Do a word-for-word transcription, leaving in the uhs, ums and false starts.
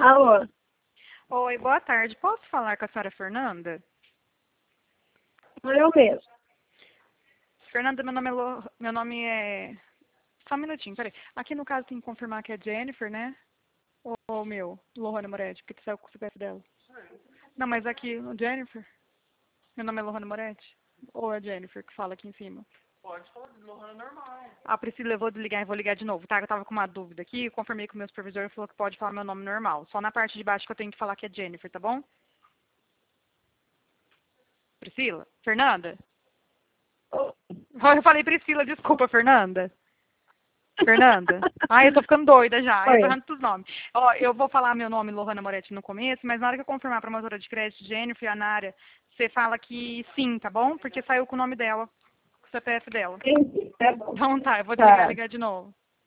Alô? Oi, boa tarde. Posso falar com a senhora Fernanda? Eu mesmo. Fernanda, meu nome é... Lo... Meu nome é... Só um minutinho, peraí. Aqui no caso tem que confirmar que é Jennifer, né? Ou o meu, Lohane Moretti, porque tu saiu com o C P F dela. Não, mas aqui, o Jennifer. Meu nome é Lohane Moretti. Ou é Jennifer que fala aqui em cima? Pode falar de Lohane normal. A Priscila, eu vou desligar e vou ligar de novo, tá? Eu tava com uma dúvida aqui, eu confirmei com o meu supervisor e falou que pode falar meu nome normal. Só na parte de baixo que eu tenho que falar que é Jennifer, tá bom? Priscila? Fernanda? Eu falei Priscila, desculpa, Fernanda. Fernanda? Ai, eu tô ficando doida já. Eu tô Oi. errando todos os nomes. Ó, eu vou falar meu nome, Lohane Moretti, no começo, mas na hora que eu confirmar a promotora de crédito, Jennifer, a Nara, você fala que sim, tá bom? Porque saiu com o nome dela, com o C P F dela. Entendi, tá bom. Então tá, eu vou desligar e Tá. ligar de novo.